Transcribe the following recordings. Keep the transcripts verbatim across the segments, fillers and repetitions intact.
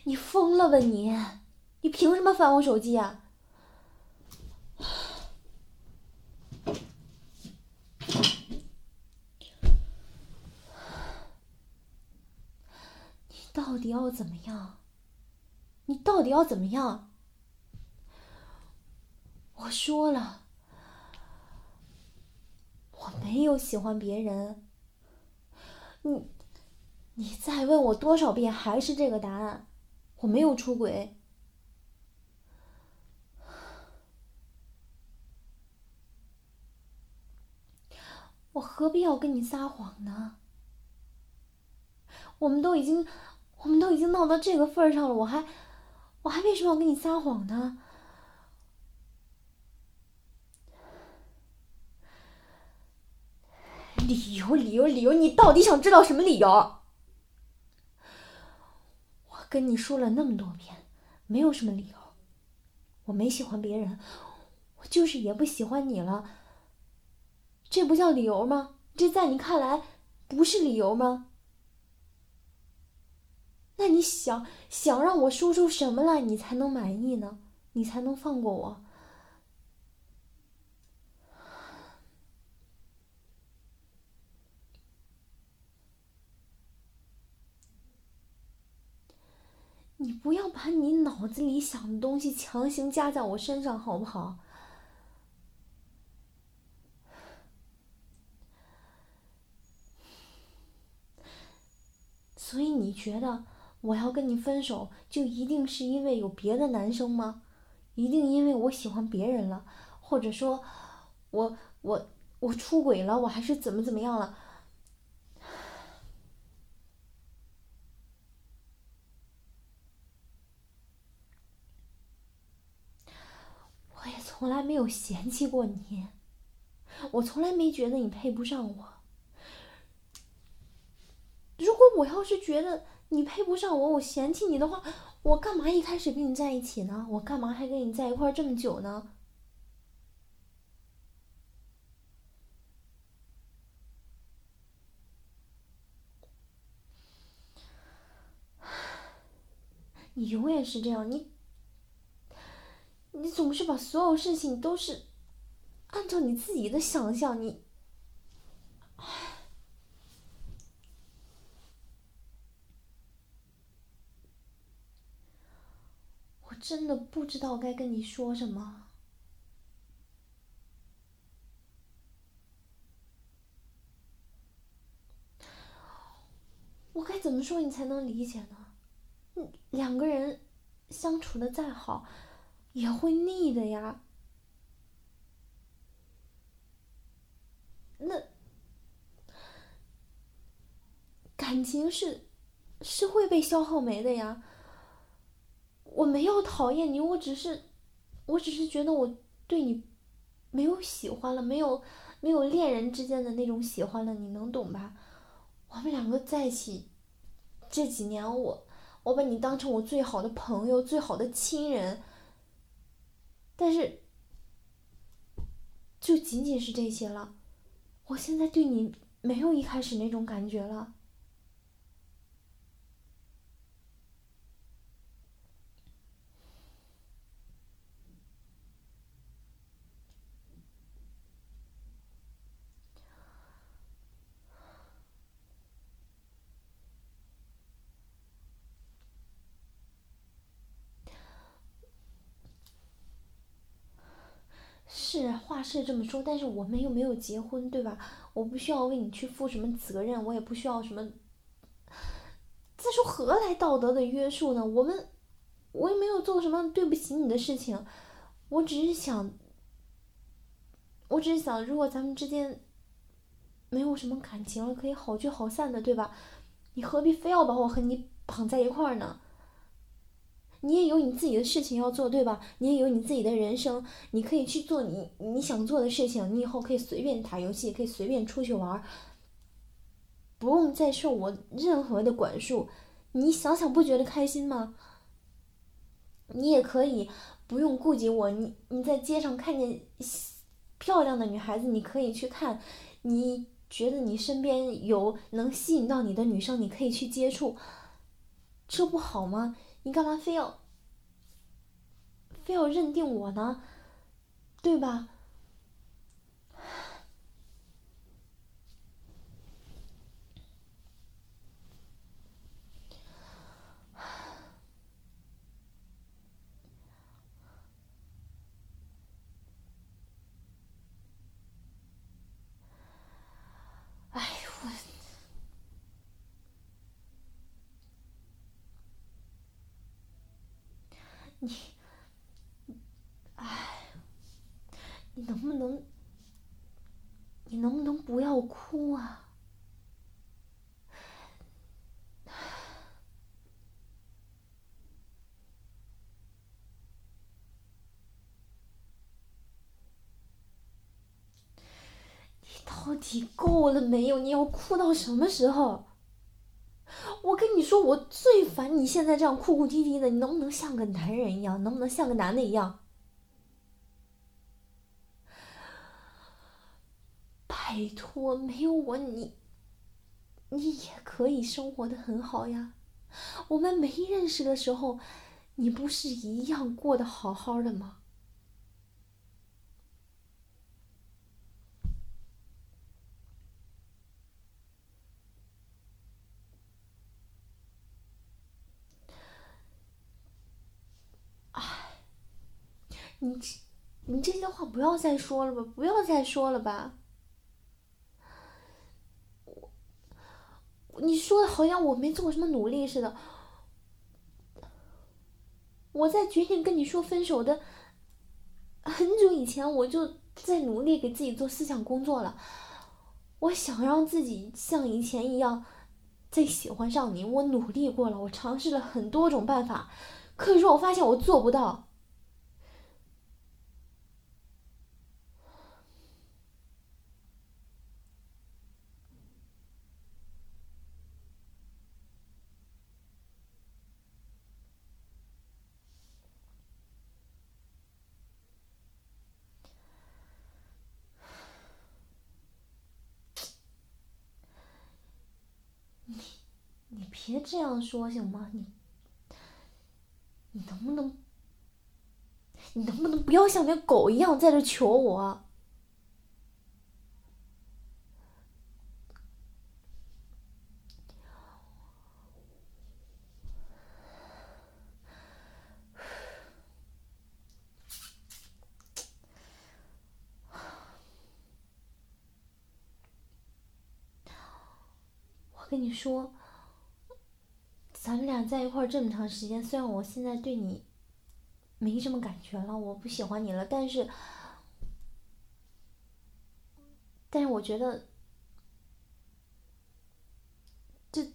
你疯了吧你？你凭什么翻我手机啊？你到底要怎么样？你到底要怎么样？我说了，我没有喜欢别人。你，你再问我多少遍还是这个答案，我没有出轨。我何必要跟你撒谎呢？我们都已经，我们都已经闹到这个份儿上了，我还，我还为什么要跟你撒谎呢？理由，理由，理由，你到底想知道什么理由？我跟你说了那么多遍，没有什么理由。我没喜欢别人，我就是也不喜欢你了。这不叫理由吗？这在你看来不是理由吗？那你想想让我说出什么来你才能满意呢？你才能放过我？你不要把你脑子里想的东西强行加在我身上好不好？所以你觉得我要跟你分手就一定是因为有别的男生吗？一定因为我喜欢别人了，或者说我我我出轨了，我还是怎么怎么样了？我也从来没有嫌弃过你，我从来没觉得你配不上我。如果我要是觉得你配不上我，我嫌弃你的话，我干嘛一开始跟你在一起呢？我干嘛还跟你在一块这么久呢？你永远是这样，你你总是把所有事情都是按照你自己的想象，你，我真的不知道该跟你说什么。我该怎么说你才能理解呢？嗯，两个人相处的再好，也会腻的呀。那感情是是会被消耗没的呀。我没有讨厌你，我只是，我只是觉得我对你没有喜欢了，没有没有恋人之间的那种喜欢了，你能懂吧？我们两个在一起这几年，我我把你当成我最好的朋友，最好的亲人，但是就仅仅是这些了。我现在对你没有一开始那种感觉了。是话是这么说，但是我们又没有结婚，对吧？我不需要为你去负什么责任，我也不需要什么。再说何来道德的约束呢？我们，我也没有做什么对不起你的事情，我只是想，我只是想，如果咱们之间没有什么感情了，可以好聚好散的，对吧？你何必非要把我和你绑在一块儿呢？你也有你自己的事情要做，对吧？你也有你自己的人生，你可以去做你你想做的事情，你以后可以随便打游戏，可以随便出去玩，不用再受我任何的管束。你想想，不觉得开心吗？你也可以不用顾及我，你你在街上看见漂亮的女孩子，你可以去看，你觉得你身边有能吸引到你的女生，你可以去接触。 这不好吗？你干嘛非要非要认定我呢？对吧？哎，我你，你能不能，你能不能不要哭啊？你到底够了没有？你要哭到什么时候？我跟你说，我最烦你现在这样哭哭啼啼的，你能不能像个男人一样？能不能像个男的一样？拜托，没有我你，你也可以生活的很好呀。我们没认识的时候，你不是一样过得好好的吗？你你这些话不要再说了吧，不要再说了吧。你说的好像我没做什么努力似的。我在决定跟你说分手的很久以前，我就在努力给自己做思想工作了。我想让自己像以前一样再喜欢上你，我努力过了，我尝试了很多种办法，可是我发现我做不到。你别这样说行吗？你你能不能你能不能不要像条狗一样在这求我？我跟你说，咱们俩在一块儿这么长时间，虽然我现在对你没什么感觉了，我不喜欢你了，但是，但是我觉得这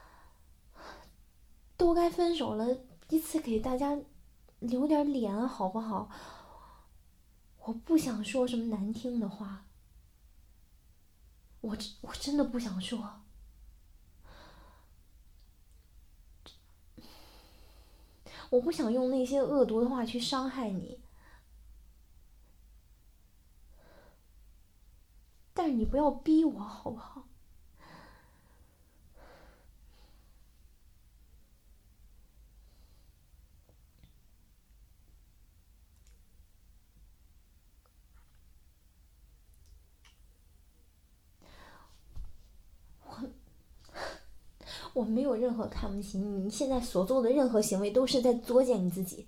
都该分手了，彼此给大家留点脸好不好？我不想说什么难听的话，我我真的不想说，我不想用那些恶毒的话去伤害你，但是你不要逼我好不好？我没有任何看不起你，你现在所做的任何行为都是在作践你自己。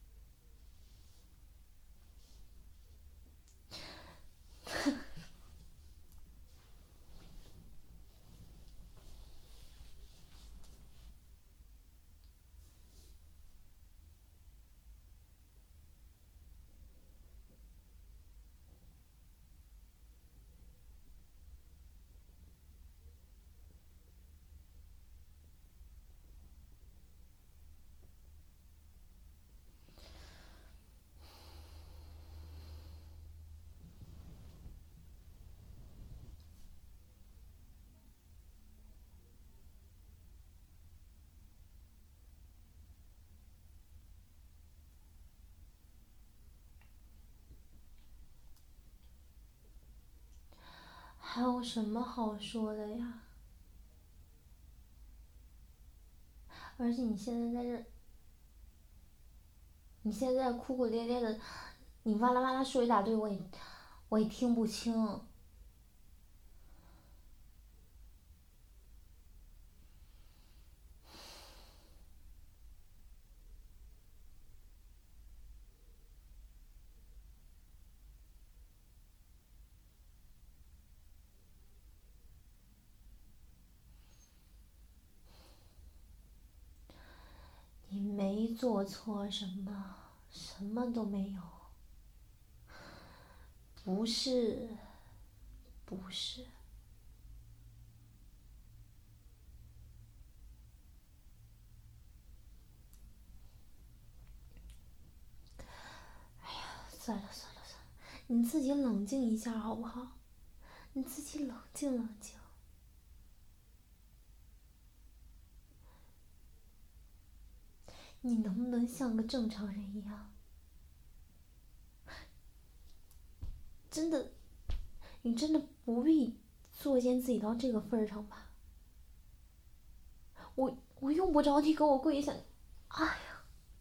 还有什么好说的呀？ 而且你现在在这，你现在在哭哭咧咧的，你哇啦哇啦说一大堆，我也我也听不清。你没做错什么，什么都没有。不是，不是。哎呀，算了算了算了，你自己冷静一下好不好？你自己冷静冷静。你能不能像个正常人一样？真的，你真的不必作践自己到这个份上吧？我我用不着你给我跪下。哎呀，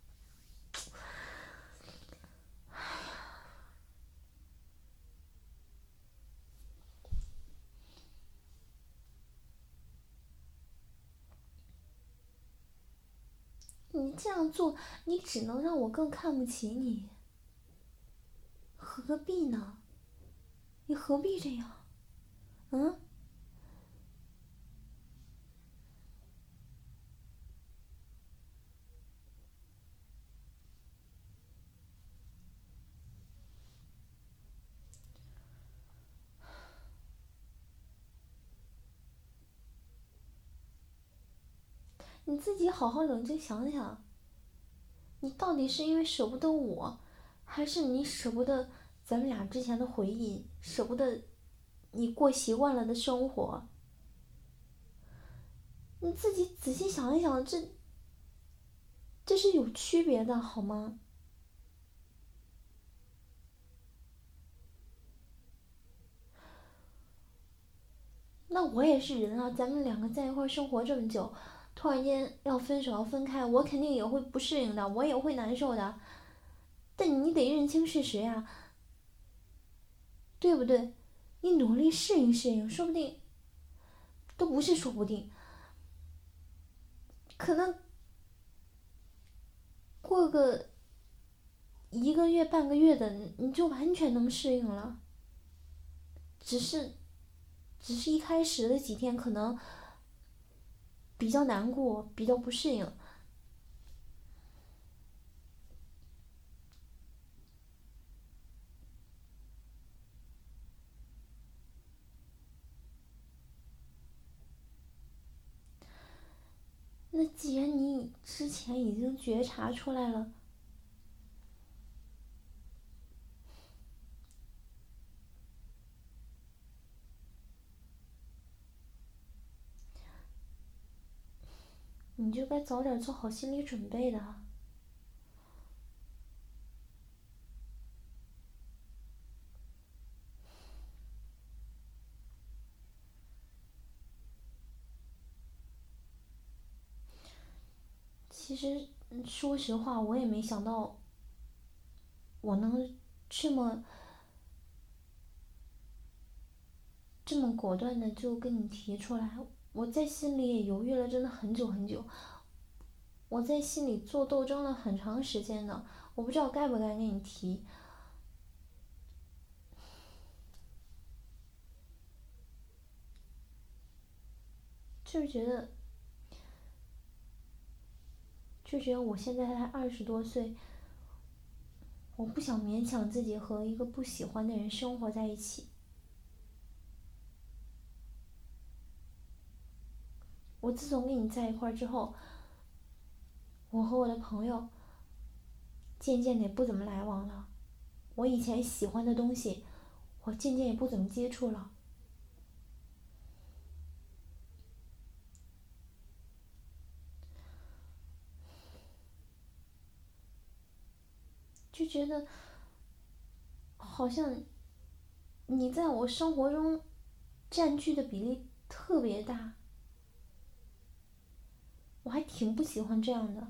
你这样做，你只能让我更看不起你。何必呢？你何必这样？嗯？你自己好好冷静想想，你到底是因为舍不得我，还是你舍不得咱们俩之前的回忆，舍不得你过习惯了的生活？你自己仔细想一想，这这是有区别的，好吗？那我也是人啊，咱们两个在一块生活这么久，突然间要分手要分开，我肯定也会不适应的，我也会难受的。但你得认清事实呀，对不对？你努力适应适应，说不定都不是说不定，可能过个一个月半个月的，你就完全能适应了。只是，只是一开始的几天可能比较难过，比较不适应。那既然你之前已经觉察出来了，你就该早点做好心理准备的。其实，说实话，我也没想到我能这么这么果断的就跟你提出来。我在心里也犹豫了真的很久很久，我在心里做斗争了很长时间呢。我不知道该不该跟你提，就是觉得，就觉得我现在才二十多岁，我不想勉强自己和一个不喜欢的人生活在一起。我自从跟你在一块之后，我和我的朋友渐渐的也不怎么来往了。我以前喜欢的东西，我渐渐也不怎么接触了。就觉得好像你在我生活中占据的比例特别大。 我还挺不喜欢这样的。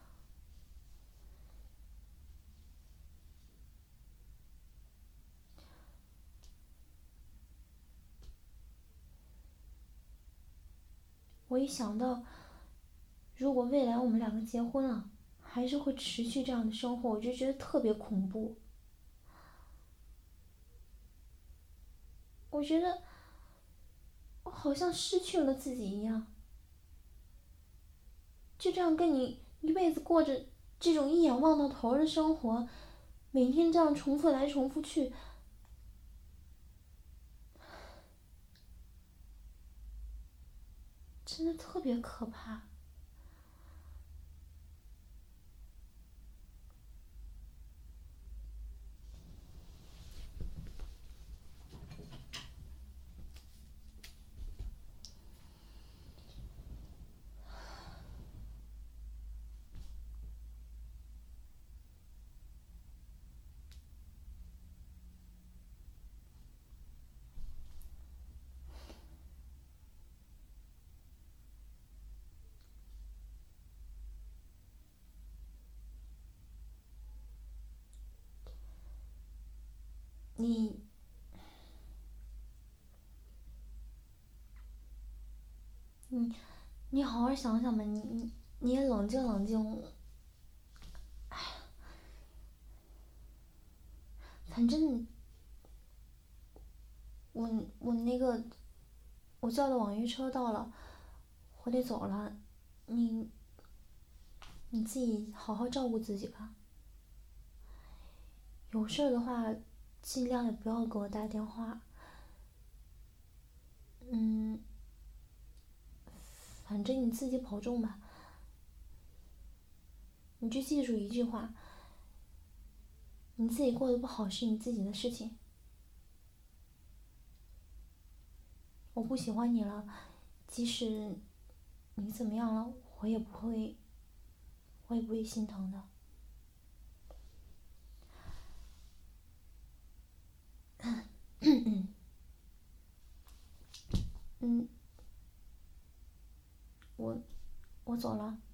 我一想到，如果未来我们两个结婚了，还是会持续这样的生活，我就觉得特别恐怖。我觉得我好像失去了自己一样，就这样跟你一辈子过着这种一眼望到头的生活，每天这样重复来重复去，真的特别可怕。你，你，你好好想想吧，你你你也冷静冷静。反正我我那个我叫的网约车到了，我得走了。你你自己好好照顾自己吧。有事儿的话，尽量也不要给我打电话。嗯，反正你自己保重吧。你就记住一句话：你自己过得不好是你自己的事情。我不喜欢你了，即使你怎么样了，我也不会，我也不会心疼的。嗯，我我走了。